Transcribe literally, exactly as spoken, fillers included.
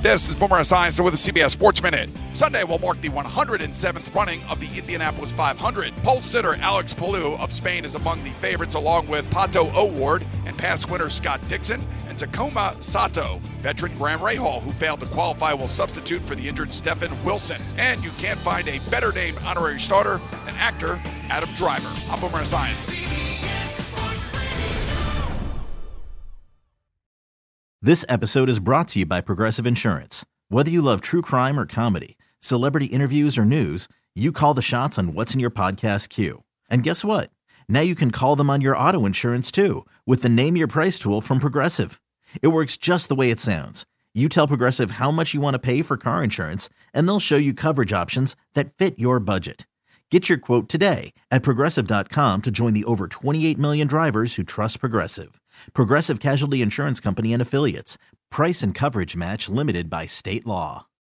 This is Boomer Esiason with the C B S Sports Minute. Sunday will mark the one hundred seventh running of the Indianapolis five hundred. Pole sitter Alex Palou of Spain is among the favorites, along with Pato O'Ward and past winner Scott Dixon and Takuma Sato. Veteran Graham Rahal, who failed to qualify, will substitute for the injured Stephen Wilson. And you can't find a better named honorary starter than actor Adam Driver. I'm Boomer Esiason. This episode is brought to you by Progressive Insurance. Whether you love true crime or comedy, celebrity interviews or news, you call the shots on what's in your podcast queue. And guess what? Now you can call them on your auto insurance too, with the Name Your Price tool from Progressive. It works just the way it sounds. You tell Progressive how much you want to pay for car insurance, and they'll show you coverage options that fit your budget. Get your quote today at Progressive dot com to join the over twenty-eight million drivers who trust Progressive. Progressive Casualty Insurance Company and Affiliates. Price and coverage match limited by state law.